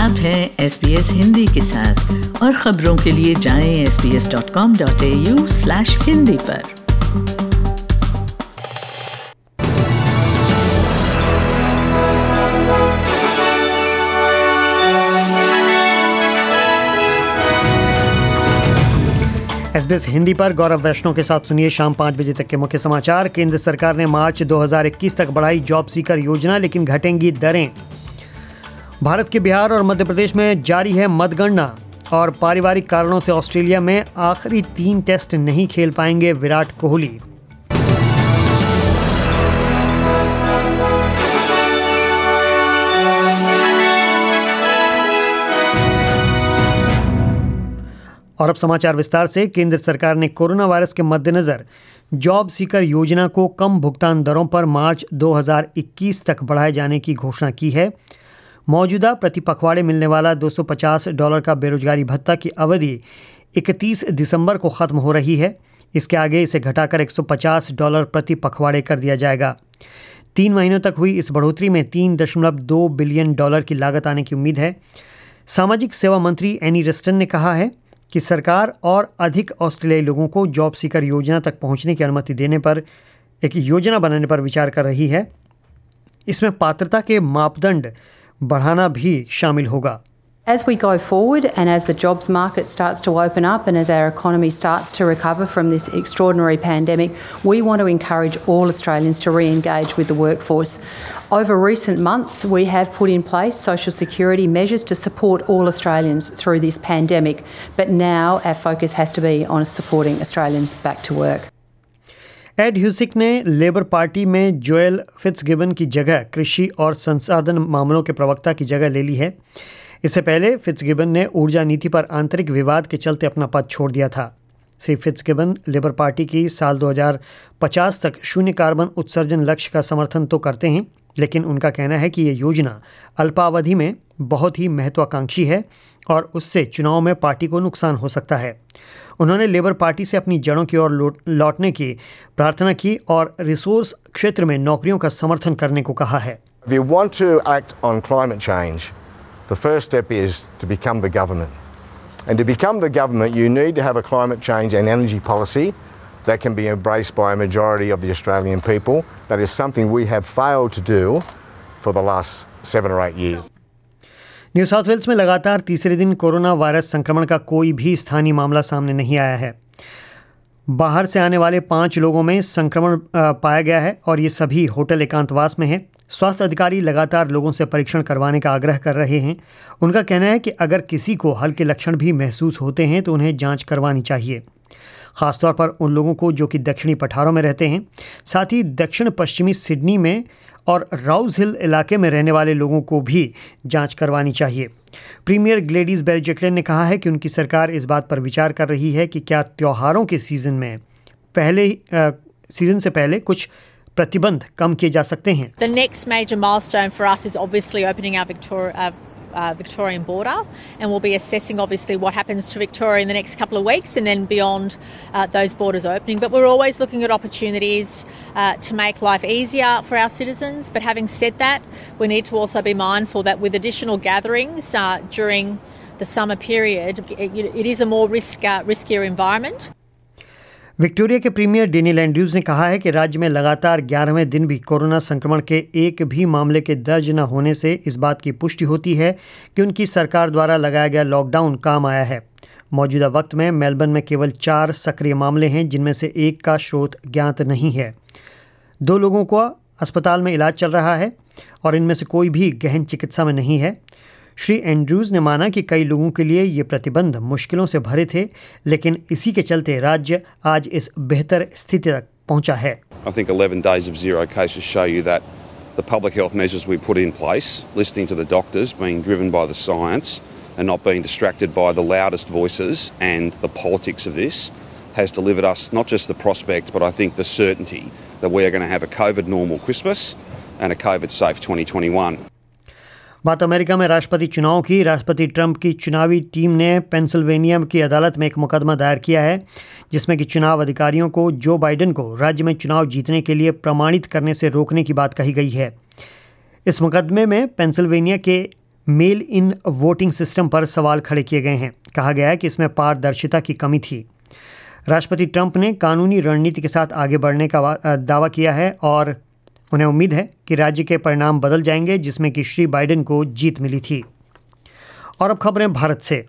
आप हैं SBS हिंदी के साथ और खबरों के लिए जाएं sbs.com.au/hindi पर। SBS हिंदी पर गौरव वैष्णव के साथ सुनिए शाम 5 बजे तक के मुख्य समाचार। केंद्र सरकार ने मार्च 2021 तक बढ़ाई जॉब सीकर योजना, लेकिन घटेंगी दरें। भारत के बिहार और मध्य प्रदेश में जारी है मतगणना और पारिवारिक कारणों से ऑस्ट्रेलिया में आखिरी 3 टेस्ट नहीं खेल पाएंगे विराट कोहली। और अब समाचार विस्तार से। केंद्र सरकार ने कोरोना वायरस के मद्देनज़र जॉब सीकर योजना को कम भुगतान दरों पर मार्च 2021 तक बढ़ाए जाने की घोषणा की है। मौजूदा प्रति पखवाड़े मिलने वाला $250 का बेरोजगारी भत्ता की अवधि 31 दिसंबर को ख़त्म हो रही है। इसके आगे इसे घटाकर $150 प्रति पखवाड़े कर दिया जाएगा। 3 महीनों तक हुई इस बढ़ोतरी में $3.2 बिलियन की लागत आने की उम्मीद है। सामाजिक सेवा मंत्री एनी रस्टन ने कहा है कि सरकार और अधिक ऑस्ट्रेलियाई लोगों को जॉब सीकर योजना तक पहुंचने की अनुमति देने पर एक योजना बनाने पर विचार कर रही है। इसमें पात्रता के मापदंड बढ़ाना भी शामिल होगा। As we go forward and as the jobs market starts to open up and as our economy starts to recover from this extraordinary pandemic, we want to encourage all Australians to re-engage with the workforce. Over recent months, we have put in place social security measures to support all Australians through this pandemic, but now our focus has to be on supporting Australians back to work. Ed Husic ने Labour party में Joel Fitzgibbon की जगह कृषि और संसाधन मामलों के प्रवक्ता की जगह ले ली है। इससे पहले फिट्जगिबन ने ऊर्जा नीति पर आंतरिक विवाद के चलते अपना पद छोड़ दिया था। श्री फिट्जगिबन लेबर पार्टी की साल 2050 तक शून्य कार्बन उत्सर्जन लक्ष्य का समर्थन तो करते हैं, लेकिन उनका कहना है कि ये योजना अल्पावधि में बहुत ही महत्वाकांक्षी है और उससे चुनाव में पार्टी को नुकसान हो सकता है। उन्होंने लेबर पार्टी से अपनी जड़ों की ओर लौटने की प्रार्थना की और रिसोर्स क्षेत्र में नौकरियों का समर्थन करने को कहा है। If you want to act on climate change, the first step is to become the government. And to become the government, you need to have a climate change and energy policy that can be embraced by a majority of the Australian people. That is something we have failed to do for the last 7 or 8 years. New South Wales में लगातार तीसरे दिन corona virus संक्रमण का कोई भी स्थानीय मामला सामने नहीं आया है। बाहर से आने वाले 5 लोगों में संक्रमण पाया गया है और ये सभी होटल एकांतवास में हैं। स्वास्थ्य अधिकारी लगातार लोगों से परीक्षण करवाने का आग्रह कर रहे हैं। उनका कहना है कि अगर किसी को हल्के लक्षण भी महसूस होते हैं तो उन्हें जांच करवानी चाहिए, ख़ासतौर पर उन लोगों को जो कि दक्षिणी पठारों में रहते हैं। साथ ही दक्षिण पश्चिमी सिडनी में और राउज हिल इलाके में रहने वाले लोगों को भी जांच करवानी चाहिए। प्रीमियर ग्लेडीज बेरिजेक्लिन ने कहा है कि उनकी सरकार इस बात पर विचार कर रही है कि क्या त्योहारों के सीज़न से पहले कुछ प्रतिबंध कम किए जा सकते हैं। The next major milestone for us is obviously opening our Victorian border, and we'll be assessing obviously what happens to Victoria in the next couple of weeks and then beyond those borders opening. But we're always looking at opportunities to make life easier for our citizens. But having said that, we need to also be mindful that with additional gatherings during the summer period, it is a more riskier environment. Victoria के premier Daniel Andrews ने कहा है कि राज्य में लगातार 11वें दिन भी कोरोना संक्रमण के एक भी मामले के दर्ज न होने से इस बात की पुष्टि होती है कि उनकी सरकार द्वारा लगाया गया लॉकडाउन काम आया है। मौजूदा वक्त में मेलबर्न में केवल 4 सक्रिय मामले हैं, जिनमें से एक का स्रोत ज्ञात नहीं है। 2 लोगों को अस्पताल में इलाज चल रहा है और इनमें से कोई भी गहन चिकित्सा में नहीं है। श्री एंड्रूज ने माना कि कई लोगों के लिए ये प्रतिबंध मुश्किलों से भरे थे, लेकिन इसी के चलते राज्य आज इस बेहतर स्थिति तक पहुंचा है। I think 11 days of zero cases show you that the public health measures we put in place, listening to the doctors, being driven by the science and not being distracted by the loudest voices and the politics of this, has delivered us not just the prospect but I think the certainty that we are going to have a COVID normal Christmas and a COVID safe 2021. बात America में राष्ट्रपति चुनाव की। राष्ट्रपति Trump की चुनावी team ने Pennsylvania की अदालत में एक मुकदमा दायर किया है, जिसमें कि चुनाव अधिकारियों को जो बाइडेन को राज्य में चुनाव जीतने के लिए प्रमाणित करने से रोकने की बात कही गई है। इस मुकदमे में पेंसिल्वेनिया के मेल इन वोटिंग सिस्टम पर सवाल खड़े किए गए हैं। कहा गया है कि इसमें पारदर्शिता की कमी थी। राष्ट्रपति ट्रंप ने कानूनी रणनीति के साथ आगे बढ़ने का दावा किया है और उन्हें उम्मीद है कि राज्य के परिणाम बदल जाएंगे, जिसमें कि श्री बाइडेन को जीत मिली थी। और अब खबरें भारत से।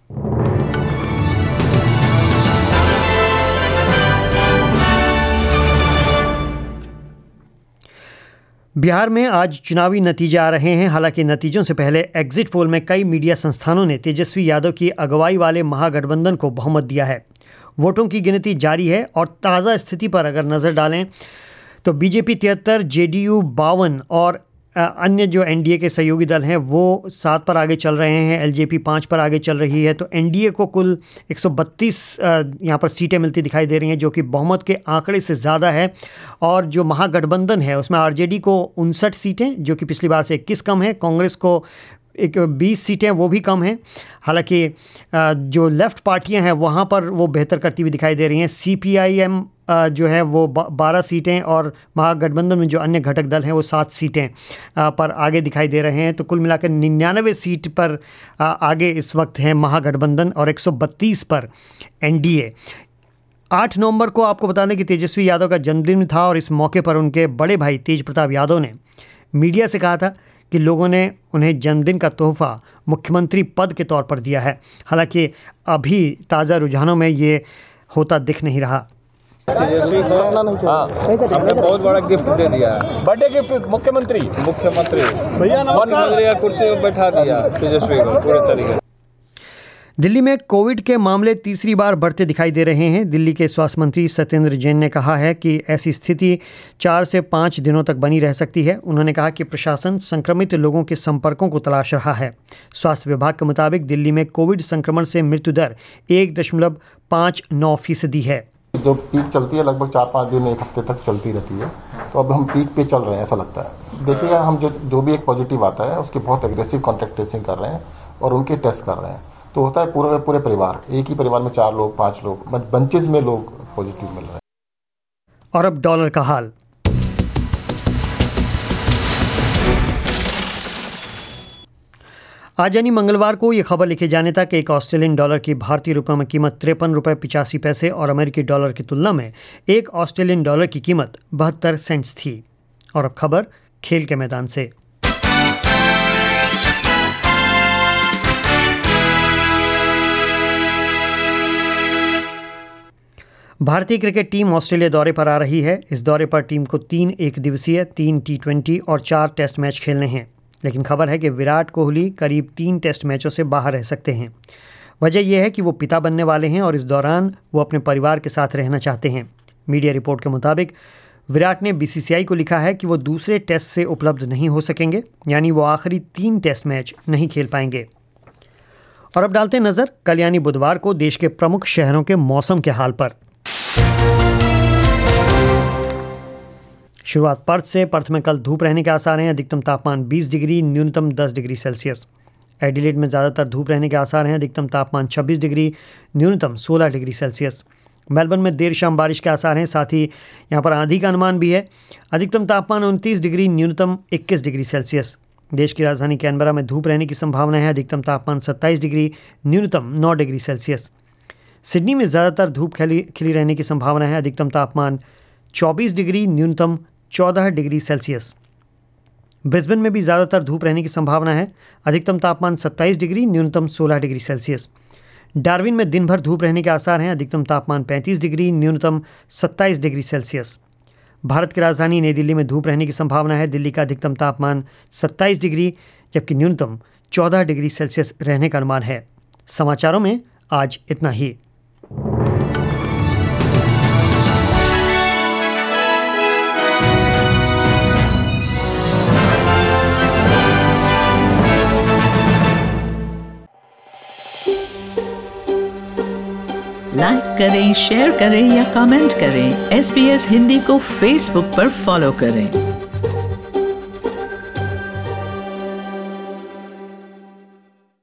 बिहार में आज चुनावी नतीजे आ रहे हैं। हालांकि नतीजों से पहले एग्जिट पोल में कई मीडिया संस्थानों ने तेजस्वी यादव की अगुवाई वाले महागठबंधन को बहुमत दिया है। वोटों की गिनती जारी है और ताज़ा स्थिति पर अगर नज़र डालें तो बीजेपी 73, जेडीयू 52 और अन्य जो एनडीए के सहयोगी दल हैं वो 7 पर आगे चल रहे हैं। एलजेपी 5 पर आगे चल रही है। तो एनडीए को कुल 132 यहाँ पर सीटें मिलती दिखाई दे रही हैं, जो कि बहुमत के आंकड़े से ज़्यादा है। और जो महागठबंधन है उसमें आरजेडी को 59 सीटें, जो कि पिछली बार से 21 कम है। कांग्रेस को 20 सीटें, वो भी कम हैं। हालांकि जो लेफ़्ट पार्टियां हैं वहाँ पर वो बेहतर करती हुई दिखाई दे रही हैं। सीपीआईएम जो है वो 12 सीटें और महागठबंधन में जो अन्य घटक दल हैं वो 7 सीटें पर आगे दिखाई दे रहे हैं। तो कुल मिलाकर 99 सीट पर आगे इस वक्त है महागठबंधन और 132 पर एनडीए। 8 नवंबर को आपको बता दें कि तेजस्वी यादव का जन्मदिन था और इस मौके पर उनके बड़े भाई तेज प्रताप यादव ने मीडिया से कहा था कि लोगों ने उन्हें जन्मदिन का तोहफा मुख्यमंत्री पद के तौर पर दिया है। हालांकि अभी ताज़ा रुझानों में ये होता दिख नहीं रहा। हमने बहुत बड़ा गिफ्ट दे दिया है, बर्थडे गिफ्ट। मुख्यमंत्री भैया कुर्सी पर बैठा दिया तेजस्वी को पूरे तरीके। दिल्ली में कोविड के मामले तीसरी बार बढ़ते दिखाई दे रहे हैं। दिल्ली के स्वास्थ्य मंत्री सत्येंद्र जैन ने कहा है कि ऐसी स्थिति 4 से 5 दिनों तक बनी रह सकती है। उन्होंने कहा कि प्रशासन संक्रमित लोगों के संपर्कों को तलाश रहा है। स्वास्थ्य विभाग के मुताबिक दिल्ली में कोविड संक्रमण से मृत्यु दर 1.59% है। जो पीक चलती है लगभग 4-5 दिन, 1 हफ्ते तक चलती रहती है। तो अब हम पीक पे चल रहे हैं ऐसा लगता है। देखिएगा, हम जो भी एक पॉजिटिव आता है उसके बहुत एग्रेसिव कॉन्टैक्ट ट्रेसिंग कर रहे हैं और उनके टेस्ट कर रहे हैं। तो होता है पूरे परिवार, एक ही परिवार में 4 लोग 5 लोग बंचेस में लोग पॉजिटिव मिल रहे हैं। और अब डॉलर का हाल। आज यानी मंगलवार को ये खबर लिखे जाने तक एक ऑस्ट्रेलियन डॉलर की भारतीय रुपये में कीमत 53 रुपये 85 पैसे और अमेरिकी डॉलर की तुलना में एक ऑस्ट्रेलियन डॉलर की कीमत 72 सेंट्स थी। और अब खबर खेल के मैदान से। भारतीय क्रिकेट टीम ऑस्ट्रेलिया दौरे पर आ रही है। इस दौरे पर टीम को 3 एकदिवसीय, 3 T20 और 4 टेस्ट मैच खेलने हैं। लेकिन खबर है कि विराट कोहली करीब 3 टेस्ट मैचों से बाहर रह सकते हैं। वजह यह है कि वो पिता बनने वाले हैं और इस दौरान वो अपने परिवार के साथ रहना चाहते हैं। मीडिया रिपोर्ट के मुताबिक विराट ने बीसीसीआई को लिखा है कि वो दूसरे टेस्ट से उपलब्ध नहीं हो सकेंगे, यानी वो आखिरी 3 टेस्ट मैच नहीं खेल पाएंगे। और अब डालते नज़र कल यानी बुधवार को देश के प्रमुख शहरों के मौसम के हाल पर। शुरुआत पर्थ से। पर्थ में कल धूप रहने के आसार हैं। अधिकतम तापमान 20 डिग्री, न्यूनतम 10 डिग्री सेल्सियस। एडिलेड में ज़्यादातर धूप रहने के आसार हैं। अधिकतम तापमान 26 डिग्री, न्यूनतम 16 डिग्री सेल्सियस। मेलबर्न में देर शाम बारिश के आसार हैं, साथ ही यहाँ पर आंधी का अनुमान भी है। अधिकतम तापमान 29 डिग्री, न्यूनतम 21 डिग्री सेल्सियस। देश की राजधानी कैनबरा में धूप रहने की संभावना है। अधिकतम तापमान 27 डिग्री, न्यूनतम 9 डिग्री सेल्सियस। सिडनी में ज़्यादातर धूप खिली रहने की संभावना है। अधिकतम तापमान 24 डिग्री, न्यूनतम 14 डिग्री सेल्सियस। ब्रिस्बेन में भी ज़्यादातर धूप रहने की संभावना है। अधिकतम तापमान 27 डिग्री, न्यूनतम 16 डिग्री सेल्सियस। डार्विन में दिन भर धूप रहने के आसार हैं। अधिकतम तापमान 35 डिग्री, न्यूनतम 27 डिग्री सेल्सियस। भारत की राजधानी नई दिल्ली में धूप रहने की संभावना है। दिल्ली का अधिकतम तापमान 27 डिग्री जबकि न्यूनतम 14 डिग्री सेल्सियस रहने का अनुमान है। समाचारों में आज इतना ही। लाइक करें, शेयर करें या कमेंट करें। SBS हिंदी को फेसबुक पर फॉलो करें।